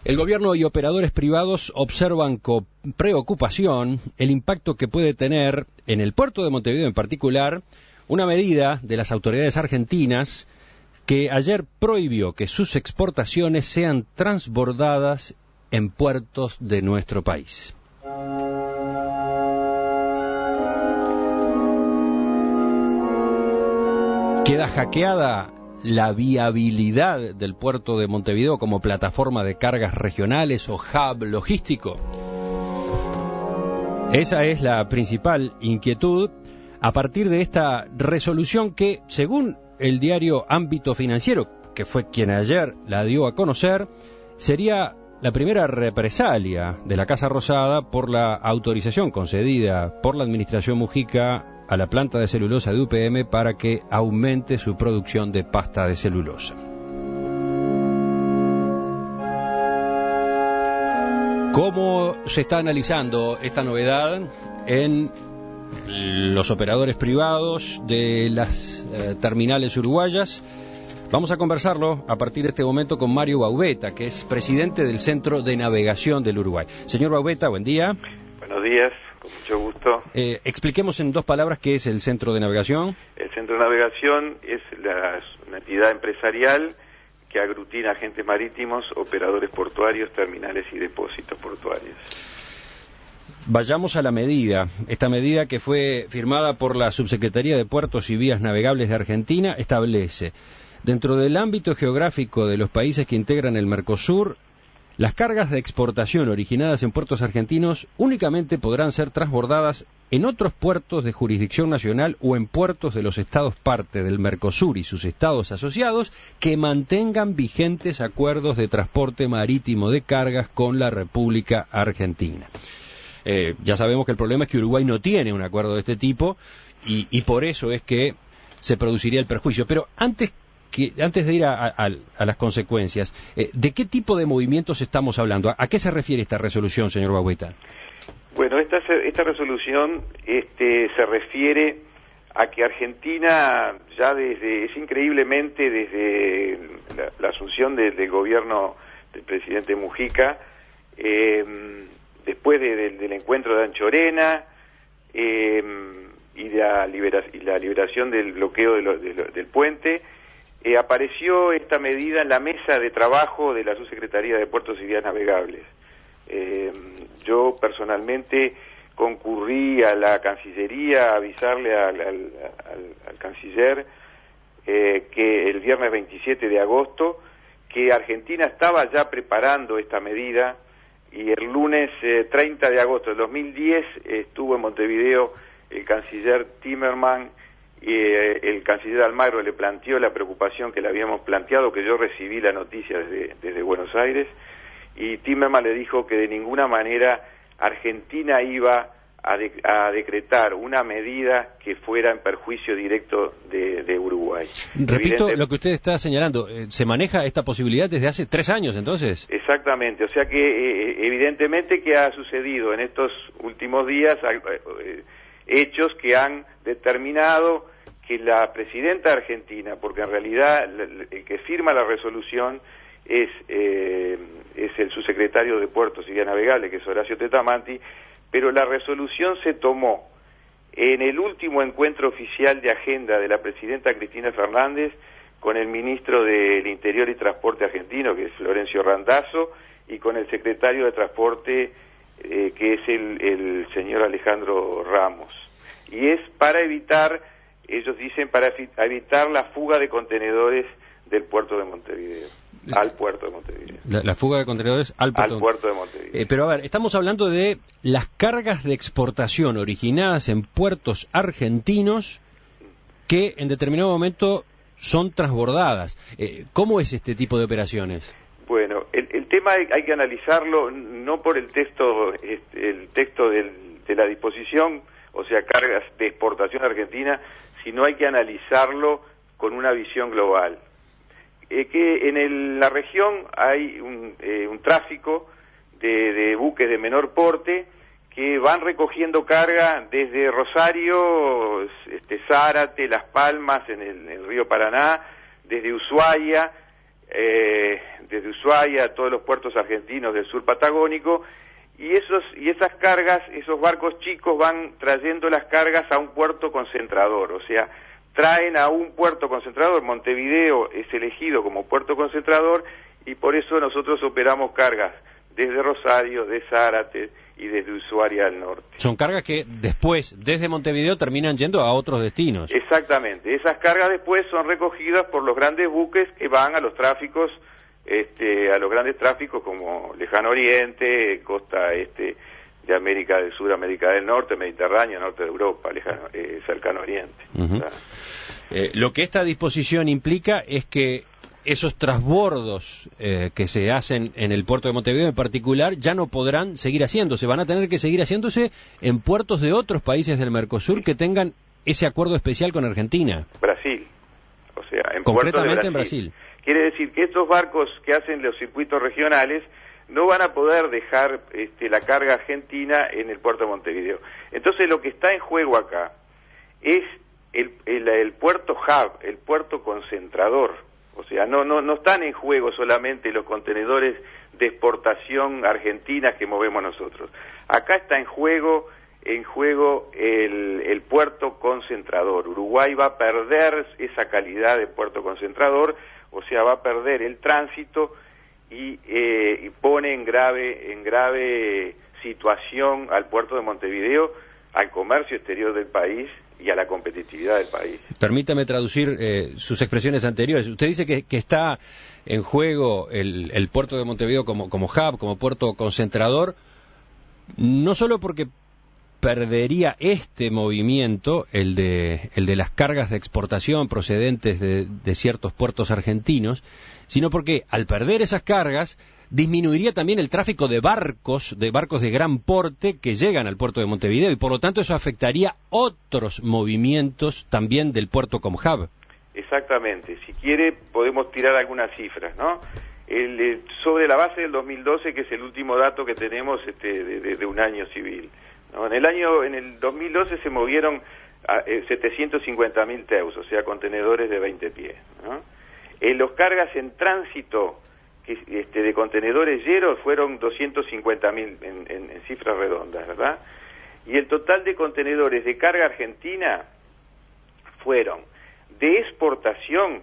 El gobierno y operadores privados observan con preocupación el impacto que puede tener en el puerto de Montevideo en particular una medida de las autoridades argentinas que ayer prohibió que sus exportaciones sean transbordadas en puertos de nuestro país. Queda hackeada la viabilidad del puerto de Montevideo como plataforma de cargas regionales o hub logístico. Esa es la principal inquietud a partir de esta resolución que, según el diario Ámbito Financiero, que fue quien ayer la dio a conocer, sería la primera represalia de la Casa Rosada por la autorización concedida por la administración Mujica a la planta de celulosa de UPM para que aumente su producción de pasta de celulosa. ¿Cómo se está analizando esta novedad en los operadores privados de las terminales uruguayas? Vamos a conversarlo a partir de este momento con Mario Baubeta, que es presidente del Centro de Navegación del Uruguay. Señor Baubeta, buen día. Buenos días, con mucho gusto. Expliquemos en dos palabras qué es el Centro de Navegación. El Centro de Navegación es una entidad empresarial que aglutina agentes marítimos, operadores portuarios, terminales y depósitos portuarios. Vayamos a la medida. Esta medida, que fue firmada por la Subsecretaría de Puertos y Vías Navegables de Argentina, establece: dentro del ámbito geográfico de los países que integran el Mercosur, las cargas de exportación originadas en puertos argentinos únicamente podrán ser transbordadas en otros puertos de jurisdicción nacional o en puertos de los estados parte del Mercosur y sus estados asociados que mantengan vigentes acuerdos de transporte marítimo de cargas con la República Argentina. Ya sabemos que el problema es que Uruguay no tiene un acuerdo de este tipo y por eso es que se produciría el perjuicio. Pero antes de ir a las consecuencias, ¿de qué tipo de movimientos estamos hablando? ¿A qué se refiere esta resolución, señor Baubeta? Bueno, esta resolución se refiere a que Argentina ya es increíblemente desde la asunción del gobierno del presidente Mujica, después del encuentro de Anchorena y la liberación del bloqueo del puente, apareció esta medida en la mesa de trabajo de la Subsecretaría de Puertos y Vías Navegables. Yo personalmente concurrí a la Cancillería a avisarle al canciller que el viernes 27 de agosto que Argentina estaba ya preparando esta medida, y el lunes 30 de agosto del 2010 estuvo en Montevideo el canciller Timerman, y el canciller Almagro le planteó la preocupación que le habíamos planteado, que yo recibí la noticia desde Buenos Aires, y Timerman le dijo que de ninguna manera Argentina iba a decretar una medida que fuera en perjuicio directo de Uruguay. Repito lo que usted está señalando, ¿se maneja esta posibilidad desde hace 3 años entonces? Exactamente, o sea que evidentemente que ha sucedido en estos últimos días hechos que han determinado que la presidenta de Argentina, porque en realidad el que firma la resolución es el subsecretario de Puertos y Vías Navegables, que es Horacio Tetamanti, pero la resolución se tomó en el último encuentro oficial de agenda de la presidenta Cristina Fernández con el ministro del Interior y Transporte argentino, que es Florencio Randazzo, y con el secretario de Transporte, que es el señor Alejandro Ramos. Y es para evitar, ellos dicen, para evitar la fuga de contenedores del puerto de Montevideo, al puerto de Montevideo. La fuga de contenedores al puerto de Montevideo. Pero a ver, estamos hablando de las cargas de exportación originadas en puertos argentinos que en determinado momento son transbordadas. ¿Cómo es este tipo de operaciones? Bueno, el tema hay que analizarlo no por el texto de la disposición, o sea, cargas de exportación argentina, sino hay que analizarlo con una visión global. Que en la región hay un tráfico de buques de menor porte que van recogiendo carga desde Rosario, Zárate, Las Palmas, en el río Paraná, desde Ushuaia, desde Ushuaia a todos los puertos argentinos del sur patagónico, y esas cargas, esos barcos chicos van trayendo las cargas a un puerto concentrador, o sea, traen a un puerto concentrador. Montevideo es elegido como puerto concentrador y por eso nosotros operamos cargas desde Rosario, de Zárate y desde Ushuaia al norte. Son cargas que después, desde Montevideo, terminan yendo a otros destinos. Exactamente. Esas cargas después son recogidas por los grandes buques que van a los tráficos, a los grandes tráficos como Lejano Oriente, costa de América del Sur, América del Norte, Mediterráneo, norte de Europa, cercano Oriente. Uh-huh. Lo que esta disposición implica es que esos transbordos que se hacen en el puerto de Montevideo en particular ya no podrán seguir haciéndose, van a tener que seguir haciéndose en puertos de otros países del Mercosur que tengan ese acuerdo especial con Argentina. Brasil, o sea, concretamente en Brasil. Quiere decir que estos barcos que hacen los circuitos regionales no van a poder dejar la carga argentina en el puerto de Montevideo. Entonces lo que está en juego acá es el puerto hub, el puerto concentrador. O sea, no están en juego solamente los contenedores de exportación argentinas que movemos nosotros. Acá está en juego el puerto concentrador. Uruguay va a perder esa calidad de puerto concentrador, o sea, va a perder el tránsito y pone en grave situación al puerto de Montevideo, al comercio exterior del país y a la competitividad del país. Permítame traducir sus expresiones anteriores. Usted dice que está en juego el puerto de Montevideo como hub, como puerto concentrador, no solo porque perdería este movimiento, el de las cargas de exportación procedentes de ciertos puertos argentinos, sino porque al perder esas cargas disminuiría también el tráfico de barcos de gran porte que llegan al puerto de Montevideo y por lo tanto eso afectaría otros movimientos también del puerto como hub. Exactamente. Si quiere podemos tirar algunas cifras, ¿no? Sobre la base del 2012, que es el último dato que tenemos de un año civil, ¿no? En el 2012 se movieron 750.000 TEUs, o sea, contenedores de 20 pies, ¿no? Los cargas en tránsito de contenedores llenos fueron 250.000 en cifras redondas, ¿verdad? Y el total de contenedores de carga argentina fueron de exportación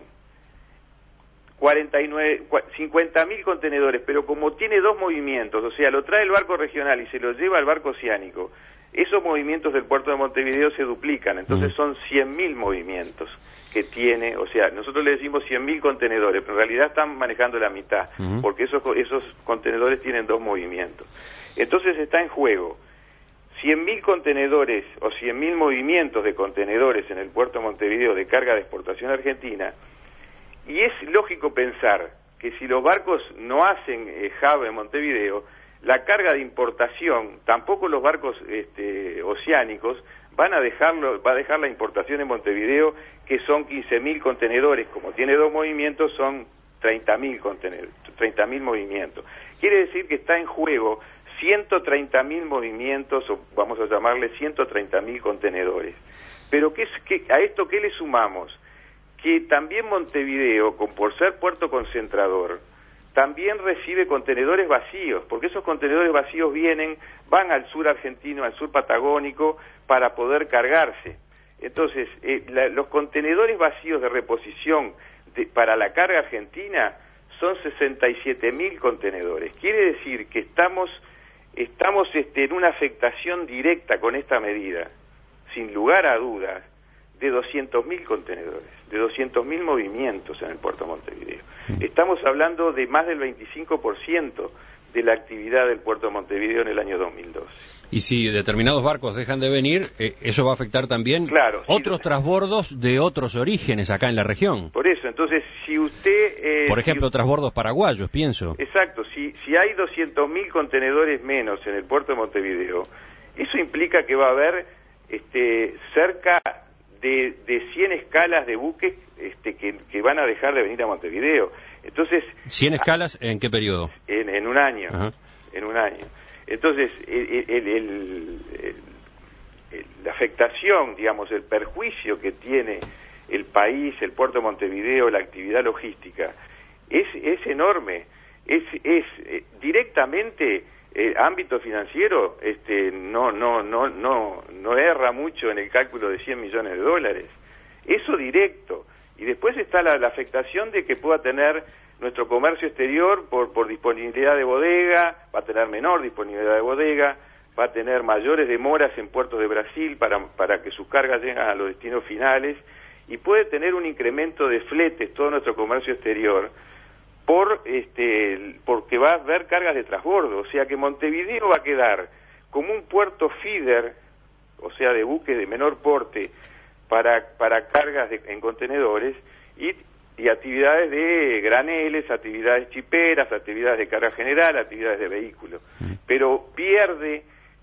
50.000 contenedores, pero como tiene dos movimientos, o sea, lo trae el barco regional y se lo lleva al barco oceánico, esos movimientos del puerto de Montevideo se duplican, entonces son 100.000 movimientos que tiene, o sea, nosotros le decimos 100.000 contenedores, pero en realidad están manejando la mitad, porque esos contenedores tienen dos movimientos. Entonces está en juego 100.000 contenedores o 100.000 movimientos de contenedores en el puerto de Montevideo de carga de exportación argentina, y es lógico pensar que si los barcos no hacen hub en Montevideo, la carga de importación, tampoco los barcos oceánicos, va a dejar la importación en Montevideo, que son 15.000 contenedores, como tiene dos movimientos, son 30.000 contenedores, 30.000 movimientos. Quiere decir que está en juego 130.000 movimientos, o vamos a llamarle 130.000 contenedores. Pero a esto, ¿qué le sumamos? Que también Montevideo, por ser puerto concentrador, también recibe contenedores vacíos, porque esos contenedores vacíos van al sur argentino, al sur patagónico, para poder cargarse. Entonces, los contenedores vacíos de reposición para la carga argentina son 67.000 contenedores. Quiere decir que estamos en una afectación directa con esta medida, sin lugar a dudas, de 200.000 contenedores, de 200.000 movimientos en el puerto de Montevideo. Estamos hablando de más del 25% de la actividad del puerto de Montevideo en el año 2012. Y si determinados barcos dejan de venir, eso va a afectar también otros transbordos de otros orígenes acá en la región. Por eso, entonces, si usted... por ejemplo, transbordos paraguayos, pienso. Exacto, si hay 200.000 contenedores menos en el puerto de Montevideo, eso implica que va a haber cerca de 100 escalas de buques que van a dejar de venir a Montevideo. Entonces, ¿100 escalas en qué periodo? En un año. Ajá. En un año. Entonces, la afectación, digamos, el perjuicio que tiene el país, el puerto de Montevideo, la actividad logística, es enorme, es directamente ámbito financiero, no erra mucho en el cálculo de 100 millones de dólares, eso directo. Y después está la afectación de que pueda tener nuestro comercio exterior por disponibilidad de bodega, va a tener menor disponibilidad de bodega, va a tener mayores demoras en puertos de Brasil para que sus cargas lleguen a los destinos finales, y puede tener un incremento de fletes todo nuestro comercio exterior porque va a haber cargas de transbordo, o sea que Montevideo va a quedar como un puerto feeder, o sea de buques de menor porte para cargas en contenedores y actividades de graneles, actividades chiperas, actividades de carga general, actividades de vehículos, pero pierde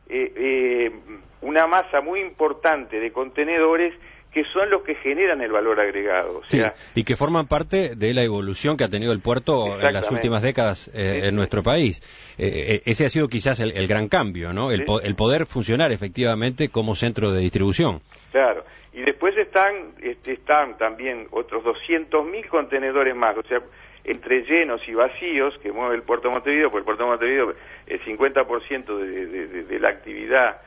una masa muy importante de contenedores que son los que generan el valor agregado. O sea, sí, y que forman parte de la evolución que ha tenido el puerto en las últimas décadas en nuestro país. Ese ha sido quizás el gran cambio, ¿no? El poder funcionar efectivamente como centro de distribución. Claro, y después están también otros 200.000 contenedores más, o sea, entre llenos y vacíos que mueve el puerto de Montevideo, porque el puerto de Montevideo, el 50% de la actividad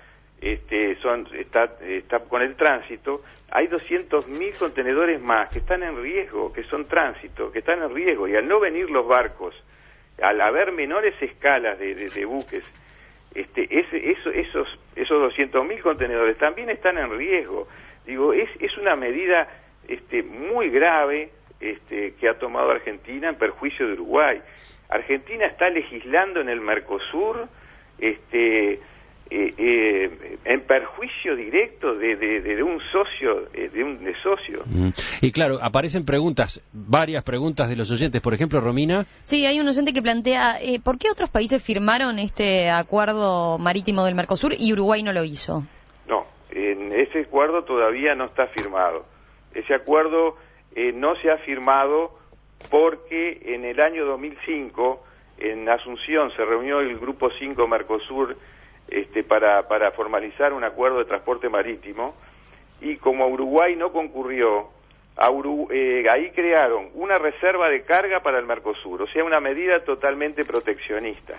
está con el tránsito. Hay 200.000 contenedores más que están en riesgo, que son tránsito, que están en riesgo, y al no venir los barcos, al haber menores escalas de buques, esos 200.000 contenedores también están en riesgo. Digo, es una medida muy grave que ha tomado Argentina en perjuicio de Uruguay. Argentina está legislando en el Mercosur en perjuicio directo de un socio, de socio. Y claro, aparecen varias preguntas de los oyentes. Por ejemplo, Romina. Sí, hay un oyente que plantea, ¿por qué otros países firmaron este acuerdo marítimo del Mercosur y Uruguay no lo hizo? No, ese acuerdo todavía no está firmado. Ese acuerdo no se ha firmado porque en el año 2005, en Asunción, se reunió el Grupo 5 Mercosur para formalizar un acuerdo de transporte marítimo, y como Uruguay no concurrió, ahí crearon una reserva de carga para el Mercosur, o sea, una medida totalmente proteccionista.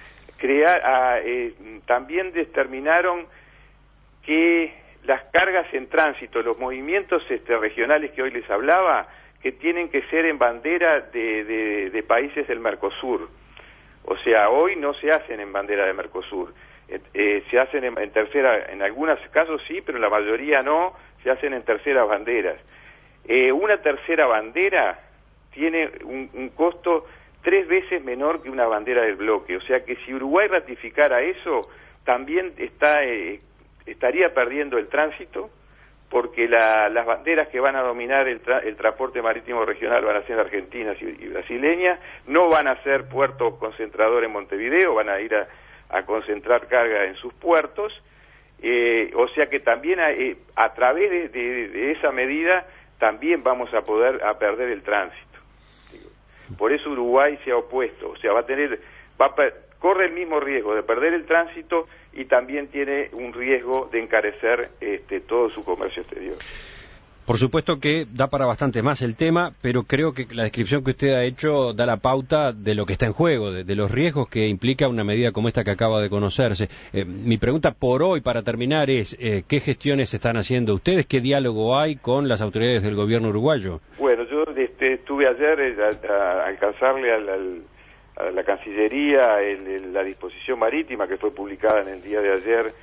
También determinaron que las cargas en tránsito, los movimientos regionales que hoy les hablaba, que tienen que ser en bandera de países del Mercosur. O sea, hoy no se hacen en bandera de Mercosur. Se hacen en tercera, en algunos casos sí, pero en la mayoría no, se hacen en terceras banderas. Una tercera bandera tiene un costo 3 veces menor que una bandera del bloque, o sea que si Uruguay ratificara eso, también estaría perdiendo el tránsito, porque las banderas que van a dominar el transporte marítimo regional van a ser argentinas y brasileñas, no van a ser puertos concentradores en Montevideo, van a ir a concentrar carga en sus puertos, o sea que también a través de esa medida también vamos a perder el tránsito. Por eso Uruguay se ha opuesto, o sea, corre el mismo riesgo de perder el tránsito y también tiene un riesgo de encarecer todo su comercio exterior. Por supuesto que da para bastante más el tema, pero creo que la descripción que usted ha hecho da la pauta de lo que está en juego, de los riesgos que implica una medida como esta que acaba de conocerse. Mi pregunta por hoy, para terminar, es ¿qué gestiones están haciendo ustedes? ¿Qué diálogo hay con las autoridades del gobierno uruguayo? Bueno, yo estuve ayer a alcanzarle a la Cancillería la disposición marítima que fue publicada en el día de ayer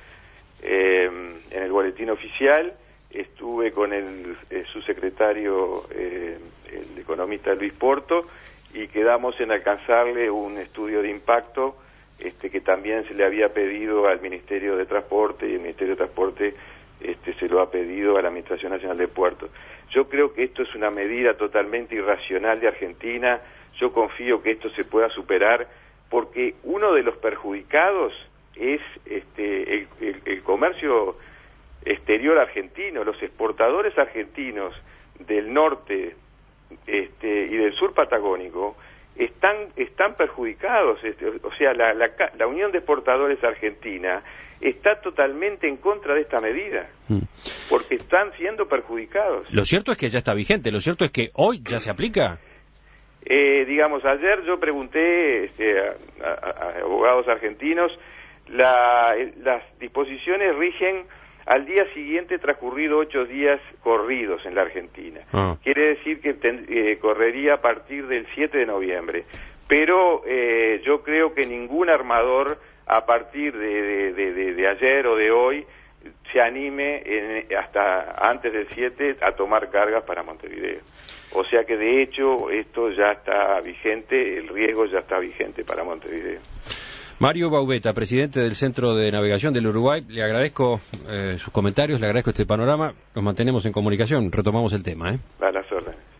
en el boletín oficial. Estuve con el subsecretario, el economista Luis Porto, y quedamos en alcanzarle un estudio de impacto que también se le había pedido al Ministerio de Transporte, y el Ministerio de Transporte se lo ha pedido a la Administración Nacional de Puertos. Yo creo que esto es una medida totalmente irracional de Argentina. Yo confío que esto se pueda superar, porque uno de los perjudicados es el comercio exterior argentino. Los exportadores argentinos del norte y del sur patagónico están perjudicados. O sea, la Unión de Exportadores Argentina está totalmente en contra de esta medida, porque están siendo perjudicados. Lo cierto es que ya está vigente, lo cierto es que hoy ya se aplica. Digamos, ayer yo pregunté a abogados argentinos, las disposiciones rigen al día siguiente transcurrido 8 días corridos en la Argentina. Quiere decir que correría a partir del 7 de noviembre. Pero yo creo que ningún armador a partir de ayer o de hoy se anime hasta antes del 7 a tomar cargas para Montevideo. O sea que de hecho esto ya está vigente, el riesgo ya está vigente para Montevideo. Mario Baubeta, presidente del Centro de Navegación del Uruguay, le agradezco sus comentarios, le agradezco este panorama, nos mantenemos en comunicación, retomamos el tema. A las órdenes.